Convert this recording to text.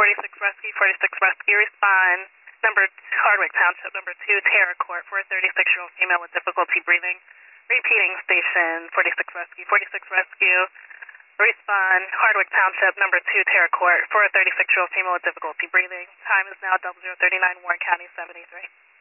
46 Rescue, respond. Hardwick Township, number 2, Terra Court, for a 36-year-old female with difficulty breathing. Repeating, station 46 Rescue, respond. Hardwick Township, number 2, Terra Court, for a 36-year-old female with difficulty breathing. Time is now 00:39, Warren County 73.